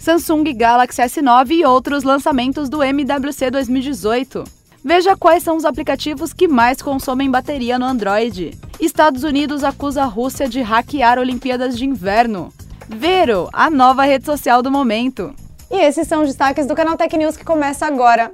Samsung Galaxy S9 e outros lançamentos do MWC 2018. Veja quais são os aplicativos que mais consomem bateria no Android. Estados Unidos acusa a Rússia de hackear Olimpíadas de Inverno. Vero, a nova rede social do momento. E esses são os destaques do Canal Tech News que começa agora.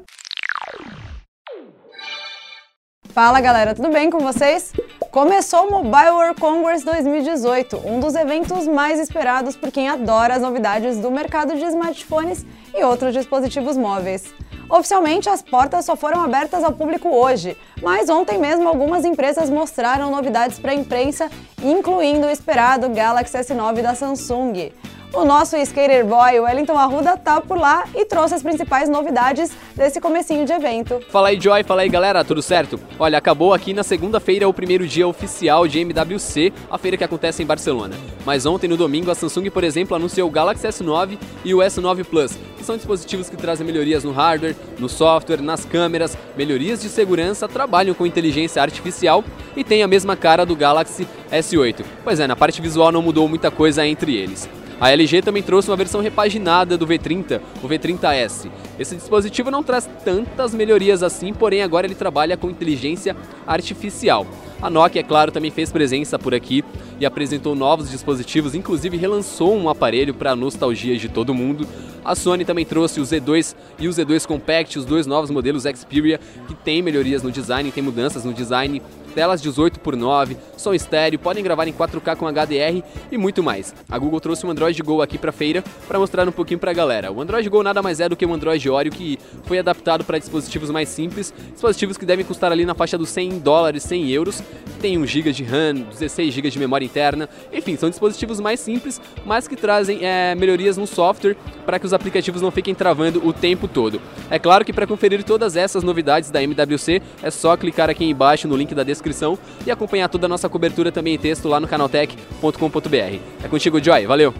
Fala galera, tudo bem com vocês? Começou o Mobile World Congress 2018, um dos eventos mais esperados por quem adora as novidades do mercado de smartphones e outros dispositivos móveis. Oficialmente, as portas só foram abertas ao público hoje, mas ontem mesmo algumas empresas mostraram novidades para a imprensa, incluindo o esperado Galaxy S9 da Samsung. O nosso skater boy, Wellington Arruda, tá por lá e trouxe as principais novidades desse comecinho de evento. Fala aí, Joy, fala aí, galera, tudo certo? Olha, acabou aqui na segunda-feira o primeiro dia oficial de MWC, a feira que acontece em Barcelona. Mas ontem, no domingo, a Samsung, por exemplo, anunciou o Galaxy S9 e o S9 Plus, que são dispositivos que trazem melhorias no hardware, no software, nas câmeras, melhorias de segurança, trabalham com inteligência artificial e têm a mesma cara do Galaxy S8. Pois é, na parte visual não mudou muita coisa entre eles. A LG também trouxe uma versão repaginada do V30, o V30S. Esse dispositivo não traz tantas melhorias assim, porém agora ele trabalha com inteligência artificial. A Nokia, é claro, também fez presença por aqui e apresentou novos dispositivos, inclusive relançou um aparelho para nostalgia de todo mundo. A Sony também trouxe o Z2 e o Z2 Compact, os dois novos modelos Xperia, que tem melhorias no design, tem mudanças no design, telas 18:9, som estéreo, podem gravar em 4K com HDR e muito mais. A Google trouxe o Android Go aqui pra feira para mostrar um pouquinho pra galera. O Android Go nada mais é do que um Android Oreo que foi adaptado para dispositivos mais simples, dispositivos que devem custar ali na faixa dos $100, 100 euros, tem 1 GB de RAM, 16 GB de memória interna, enfim, são dispositivos mais simples, mas que trazem melhorias no software para que os aplicativos não fiquem travando o tempo todo. É claro que para conferir todas essas novidades da MWC é só clicar aqui embaixo no link da descrição e acompanhar toda a nossa cobertura também em texto lá no canaltech.com.br. É contigo, Joy, valeu!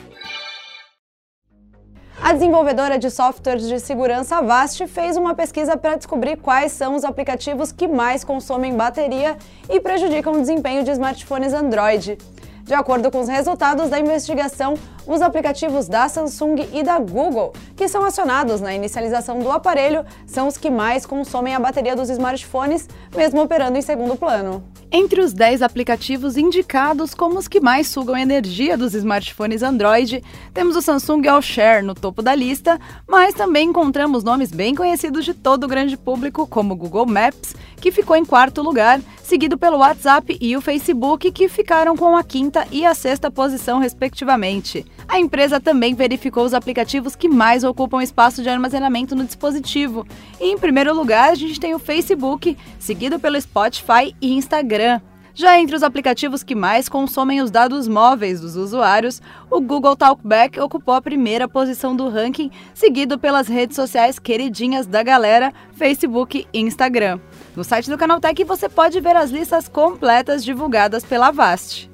A desenvolvedora de softwares de segurança Avast fez uma pesquisa para descobrir quais são os aplicativos que mais consomem bateria e prejudicam o desempenho de smartphones Android. De acordo com os resultados da investigação, os aplicativos da Samsung e da Google, que são acionados na inicialização do aparelho, são os que mais consomem a bateria dos smartphones, mesmo operando em segundo plano. Entre os 10 aplicativos indicados como os que mais sugam energia dos smartphones Android, temos o Samsung All Share no topo da lista, mas também encontramos nomes bem conhecidos de todo o grande público, como o Google Maps, que ficou em 4º lugar, seguido pelo WhatsApp e o Facebook, que ficaram com a 5ª e a 6ª posição, respectivamente. A empresa também verificou os aplicativos que mais ocupam espaço de armazenamento no dispositivo. E em primeiro lugar, a gente tem o Facebook, seguido pelo Spotify e Instagram. Já entre os aplicativos que mais consomem os dados móveis dos usuários, o Google Talkback ocupou a 1ª posição do ranking, seguido pelas redes sociais queridinhas da galera, Facebook e Instagram. No site do Canaltech você pode ver as listas completas divulgadas pela Avast.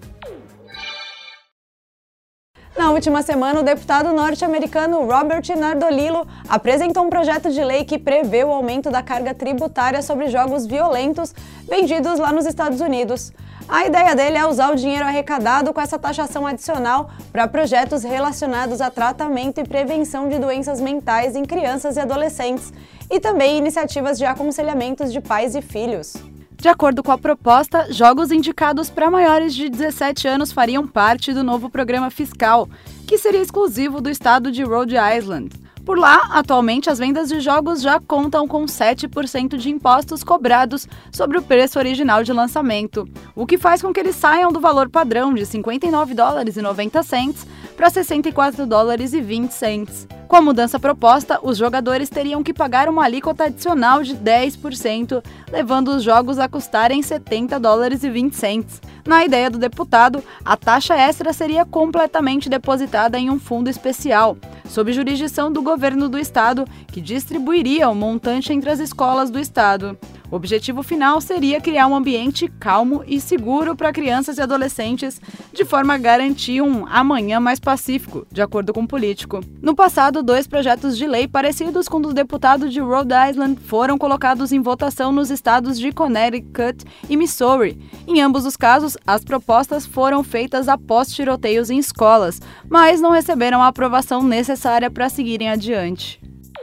Na última semana, o deputado norte-americano Robert Nardolillo apresentou um projeto de lei que prevê o aumento da carga tributária sobre jogos violentos vendidos lá nos Estados Unidos. A ideia dele é usar o dinheiro arrecadado com essa taxação adicional para projetos relacionados a tratamento e prevenção de doenças mentais em crianças e adolescentes, e também iniciativas de aconselhamentos de pais e filhos. De acordo com a proposta, jogos indicados para maiores de 17 anos fariam parte do novo programa fiscal, que seria exclusivo do estado de Rhode Island. Por lá, atualmente, as vendas de jogos já contam com 7% de impostos cobrados sobre o preço original de lançamento, o que faz com que eles saiam do valor padrão de $59,90 para $64,20. Com a mudança proposta, os jogadores teriam que pagar uma alíquota adicional de 10%, levando os jogos a custarem $70,20. Na ideia do deputado, a taxa extra seria completamente depositada em um fundo especial, sob jurisdição do governo do estado, que distribuiria o montante entre as escolas do estado. O objetivo final seria criar um ambiente calmo e seguro para crianças e adolescentes, de forma a garantir um amanhã mais pacífico, de acordo com o político. No passado, 2 projetos de lei parecidos com o do deputado de Rhode Island foram colocados em votação nos estados de Connecticut e Missouri. Em ambos os casos, as propostas foram feitas após tiroteios em escolas, mas não receberam a aprovação necessária para seguirem adiante.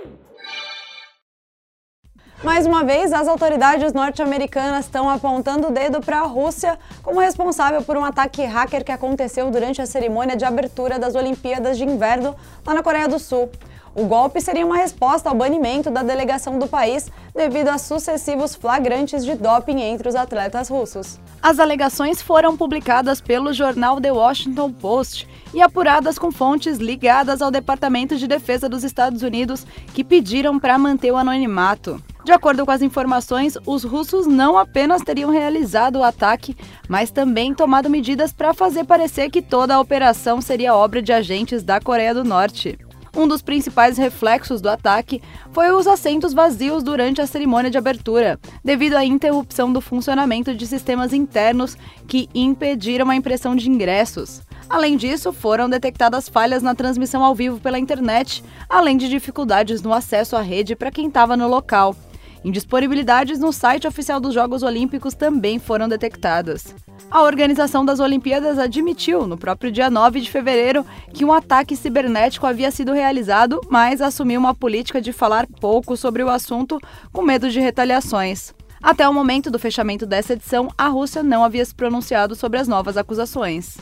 Mais uma vez, as autoridades norte-americanas estão apontando o dedo para a Rússia como responsável por um ataque hacker que aconteceu durante a cerimônia de abertura das Olimpíadas de Inverno lá na Coreia do Sul. O golpe seria uma resposta ao banimento da delegação do país devido a sucessivos flagrantes de doping entre os atletas russos. As alegações foram publicadas pelo jornal The Washington Post e apuradas com fontes ligadas ao Departamento de Defesa dos Estados Unidos, que pediram para manter o anonimato. De acordo com as informações, os russos não apenas teriam realizado o ataque, mas também tomado medidas para fazer parecer que toda a operação seria obra de agentes da Coreia do Norte. Um dos principais reflexos do ataque foi os assentos vazios durante a cerimônia de abertura, devido à interrupção do funcionamento de sistemas internos que impediram a impressão de ingressos. Além disso, foram detectadas falhas na transmissão ao vivo pela internet, além de dificuldades no acesso à rede para quem estava no local. Indisponibilidades no site oficial dos Jogos Olímpicos também foram detectadas. A organização das Olimpíadas admitiu, no próprio dia 9 de fevereiro, que um ataque cibernético havia sido realizado, mas assumiu uma política de falar pouco sobre o assunto, com medo de retaliações. Até o momento do fechamento dessa edição, a Rússia não havia se pronunciado sobre as novas acusações.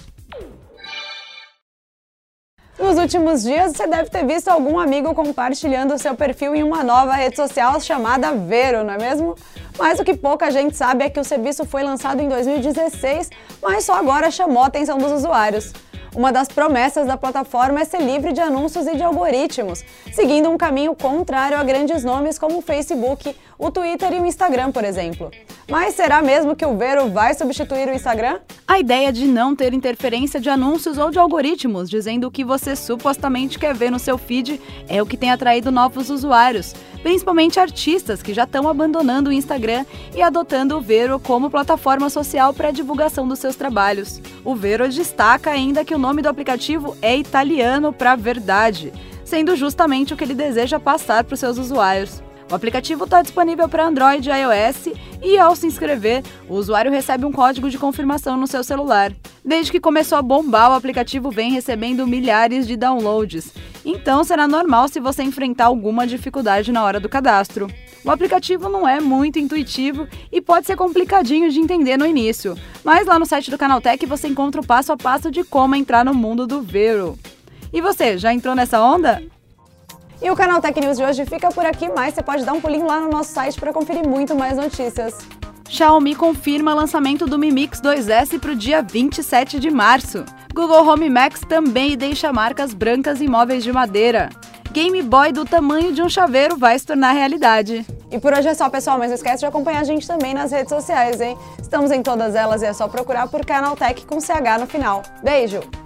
Nos últimos dias, você deve ter visto algum amigo compartilhando seu perfil em uma nova rede social chamada Vero, não é mesmo? Mas o que pouca gente sabe é que o serviço foi lançado em 2016, mas só agora chamou a atenção dos usuários. Uma das promessas da plataforma é ser livre de anúncios e de algoritmos, seguindo um caminho contrário a grandes nomes como o Facebook, o Twitter e o Instagram, por exemplo. Mas será mesmo que o Vero vai substituir o Instagram? A ideia de não ter interferência de anúncios ou de algoritmos dizendo o que você supostamente quer ver no seu feed é o que tem atraído novos usuários, principalmente artistas que já estão abandonando o Instagram e adotando o Vero como plataforma social para a divulgação dos seus trabalhos. O Vero destaca ainda que o nome do aplicativo é italiano para verdade, sendo justamente o que ele deseja passar para os seus usuários. O aplicativo está disponível para Android e iOS e, ao se inscrever, o usuário recebe um código de confirmação no seu celular. Desde que começou a bombar, o aplicativo vem recebendo milhares de downloads, então será normal se você enfrentar alguma dificuldade na hora do cadastro. O aplicativo não é muito intuitivo e pode ser complicadinho de entender no início, mas lá no site do Canaltech você encontra o passo a passo de como entrar no mundo do Vero. E você, já entrou nessa onda? E o Canaltech News de hoje fica por aqui, mas você pode dar um pulinho lá no nosso site para conferir muito mais notícias. Xiaomi confirma lançamento do Mi Mix 2S para o dia 27 de março. Google Home Max também deixa marcas brancas em móveis de madeira. Game Boy do tamanho de um chaveiro vai se tornar realidade. E por hoje é só, pessoal, mas não esquece de acompanhar a gente também nas redes sociais, hein? Estamos em todas elas e é só procurar por Canaltech com CH no final. Beijo!